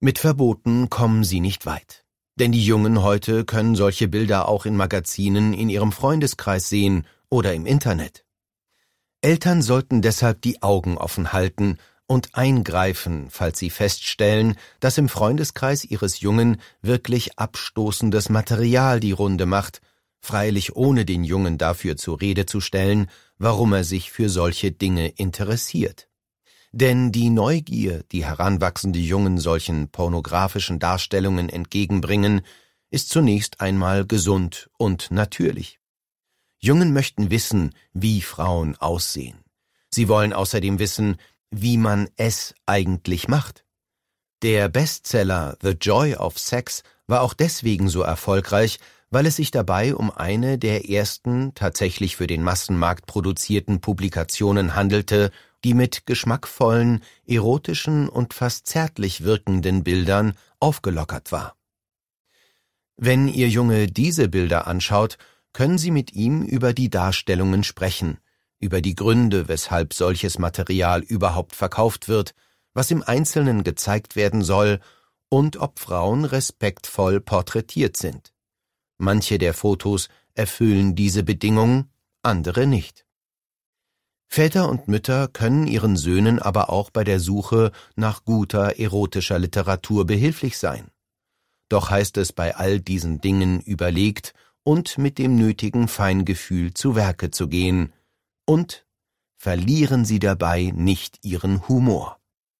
Mit Verboten kommen sie nicht weit. Denn die Jungen heute können solche Bilder auch in Magazinen in ihrem Freundeskreis sehen oder im Internet. Eltern sollten deshalb die Augen offen halten und eingreifen, falls sie feststellen, dass im Freundeskreis ihres Jungen wirklich abstoßendes Material die Runde macht, freilich ohne den Jungen dafür zur Rede zu stellen, warum er sich für solche Dinge interessiert. Denn die Neugier, die heranwachsende Jungen solchen pornografischen Darstellungen entgegenbringen, ist zunächst einmal gesund und natürlich. Jungen möchten wissen, wie Frauen aussehen. Sie wollen außerdem wissen, wie man es eigentlich macht. Der Bestseller The Joy of Sex war auch deswegen so erfolgreich, weil es sich dabei um eine der ersten tatsächlich für den Massenmarkt produzierten Publikationen handelte, die mit geschmackvollen, erotischen und fast zärtlich wirkenden Bildern aufgelockert war. Wenn Ihr Junge diese Bilder anschaut, können Sie mit ihm über die Darstellungen sprechen, über die Gründe, weshalb solches Material überhaupt verkauft wird, was im Einzelnen gezeigt werden soll und ob Frauen respektvoll porträtiert sind. Manche der Fotos erfüllen diese Bedingungen, andere nicht. Väter und Mütter können ihren Söhnen aber auch bei der Suche nach guter erotischer Literatur behilflich sein. Doch heißt es bei all diesen Dingen überlegt und mit dem nötigen Feingefühl zu Werke zu gehen. Und verlieren Sie dabei nicht Ihren Humor.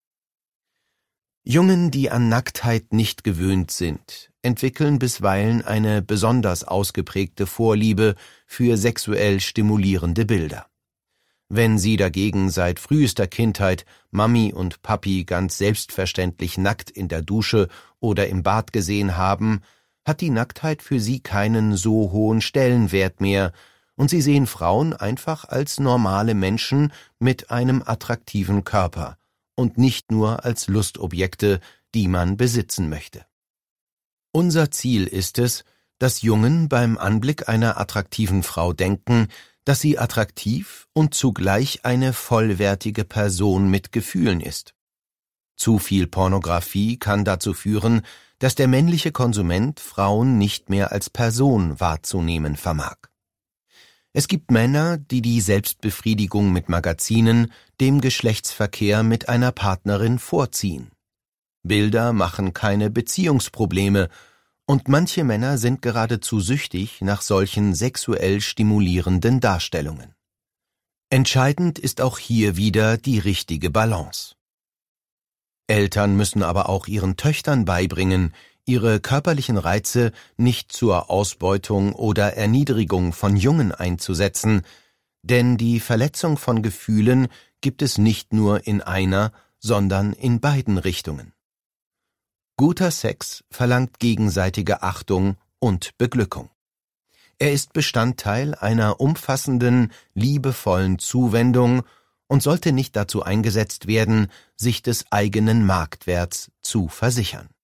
Jungen, die an Nacktheit nicht gewöhnt sind, entwickeln bisweilen eine besonders ausgeprägte Vorliebe für sexuell stimulierende Bilder. Wenn sie dagegen seit frühester Kindheit Mami und Papi ganz selbstverständlich nackt in der Dusche oder im Bad gesehen haben, hat die Nacktheit für sie keinen so hohen Stellenwert mehr, und sie sehen Frauen einfach als normale Menschen mit einem attraktiven Körper und nicht nur als Lustobjekte, die man besitzen möchte. Unser Ziel ist es, dass Jungen beim Anblick einer attraktiven Frau denken, dass sie attraktiv und zugleich eine vollwertige Person mit Gefühlen ist. Zu viel Pornografie kann dazu führen, dass der männliche Konsument Frauen nicht mehr als Person wahrzunehmen vermag. Es gibt Männer, die die Selbstbefriedigung mit Magazinen dem Geschlechtsverkehr mit einer Partnerin vorziehen. Bilder machen keine Beziehungsprobleme, und manche Männer sind geradezu süchtig nach solchen sexuell stimulierenden Darstellungen. Entscheidend ist auch hier wieder die richtige Balance. Eltern müssen aber auch ihren Töchtern beibringen, ihre körperlichen Reize nicht zur Ausbeutung oder Erniedrigung von Jungen einzusetzen, denn die Verletzung von Gefühlen gibt es nicht nur in einer, sondern in beiden Richtungen. Guter Sex verlangt gegenseitige Achtung und Beglückung. Er ist Bestandteil einer umfassenden, liebevollen Zuwendung und sollte nicht dazu eingesetzt werden, sich des eigenen Marktwerts zu versichern.